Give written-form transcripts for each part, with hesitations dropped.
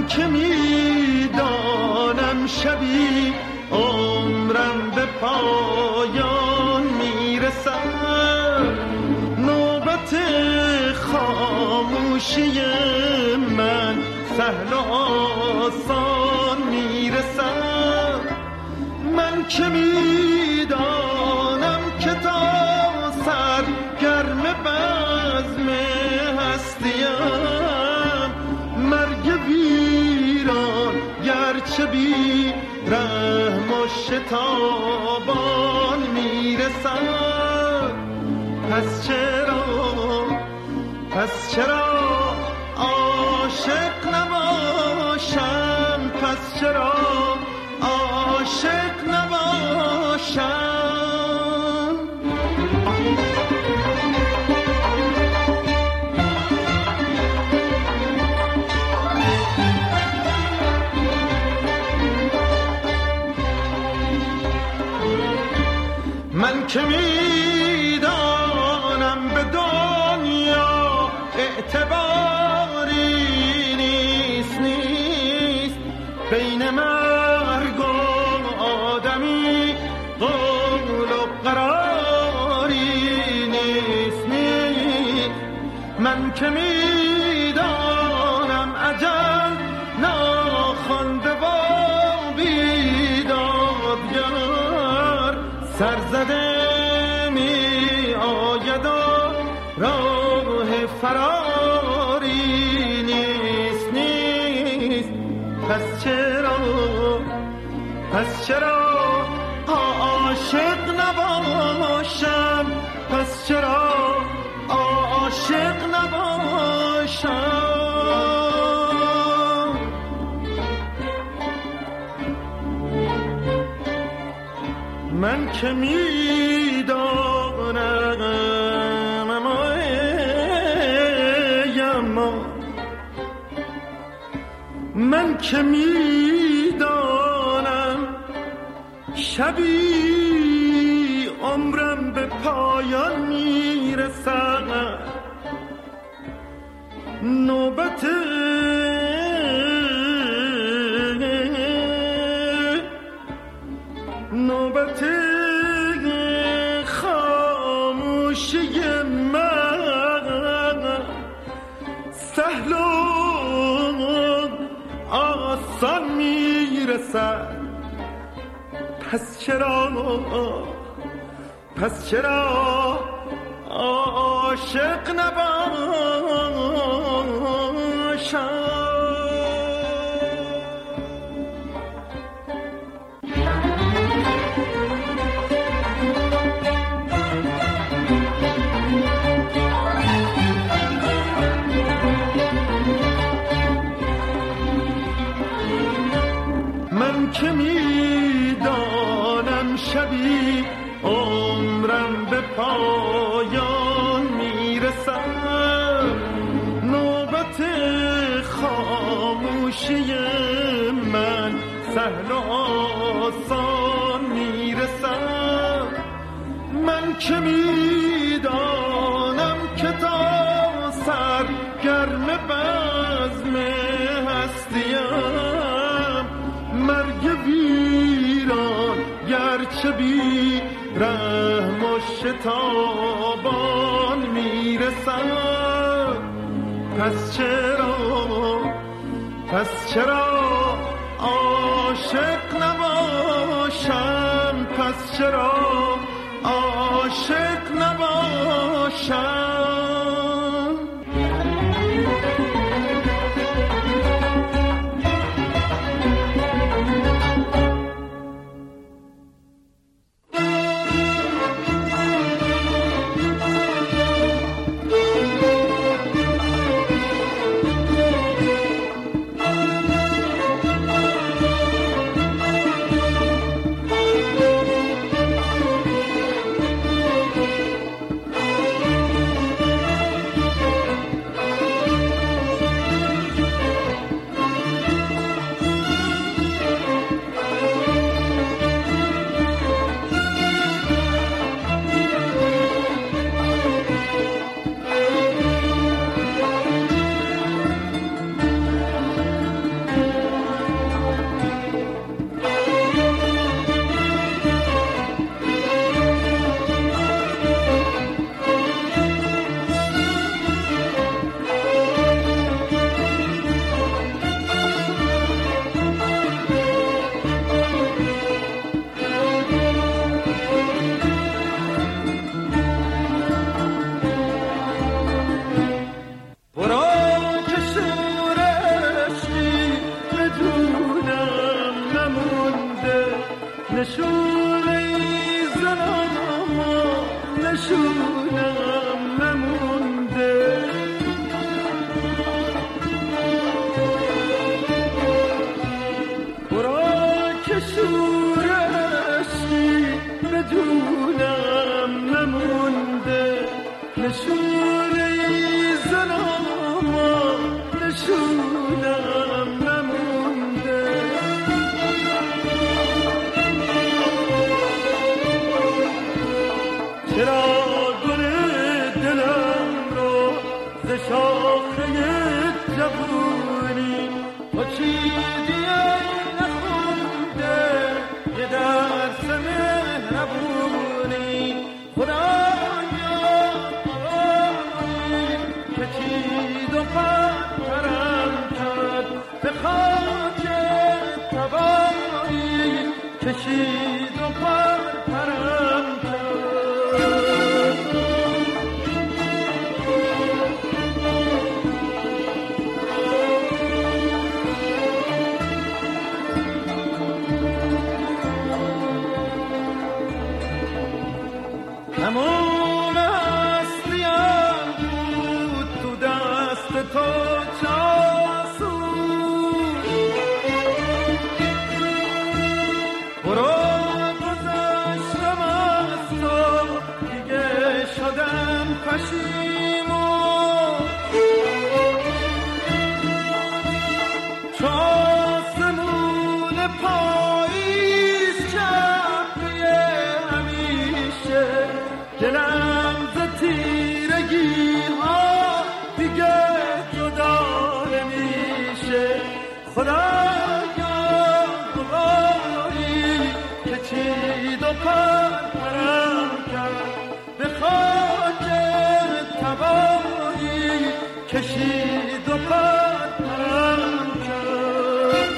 که میدانم شبی عمرم به پایان میرسد، نوبت خاموشی من سهل و آسان میرسد. من که میدانم که تا سرگرم بزم هستیم، مرگ ویران گرچه بی رحم و شتابان میرسد. پس چرا عاشق نباشم؟ پس چرا عاشق نباشم؟ من که میدانم به دنیا اعتباری نیست بین مرگ و آدمی قول و قراری نیست. من که میدانم اجل ناخوانده و بیدادگر سرزده می آید و راه فراری نیست. پس چرا عاشق نباشم؟ پس چرا عاشق نباشم؟ من که میدانم اما من که میدانم شبی عمرم به پایان میرسد، نوبت خاموشی من سهل و آسان میرسد. پس چرا عاشق نباشم؟ من که میدانم شبی عمرم به پایان میرسد، نوبت خاموشی من سهل و آسان میرسد. من که میدانم که تا سرگرم بزم هستیم، مرگ ویران گرچه بی رحم و شتابان میرسد. پس چرا عاشق نباشم؟ پس چرا عاشق نباشم؟ وجودم نمونده. چرا گل دلم رو ز شاخه جوونی با چیزی نخونده یه درس مهربونی؟ خدایا آقایی که چید و پرم کرد به خاک تبایی کشید و پرم کرد. همون اصلیم بود تو دست تو چاسود، برو گذشتم از تو دیگه شدم پشیمون. چو آسمون پاییز چپریه همیشه دلم ز تیرگی ها دیگه جدا نمیشه. خدایا خدایی که چید و پرم کرد به خاک تبایی کشید و پرم کرد.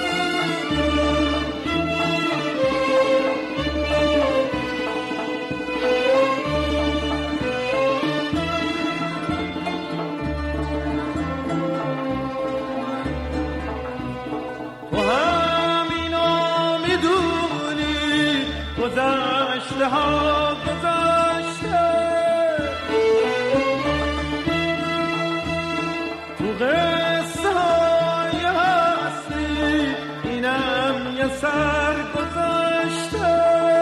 گذشته ها گذشته تو قصه های هستی اینم یه سر گذشته.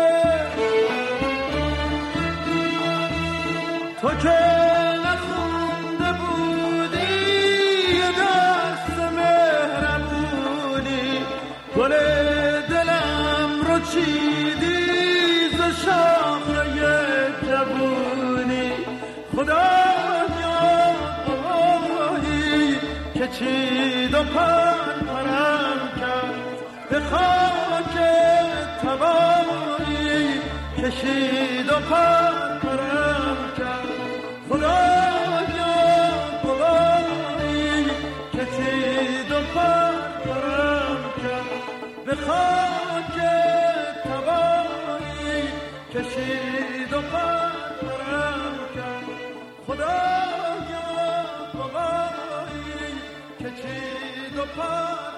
تو که نخونده بودی یه دست مهربونی گل دلم رو چیدی شاخه جوونی. خدایا آقایی که چید و پرم کرد به خاک تبایی کشید و پرم کرد. خدایا آقایی که چید و پرم کرد به خاک کشید و پرم کرد. خدایا آقایی که چید و پرم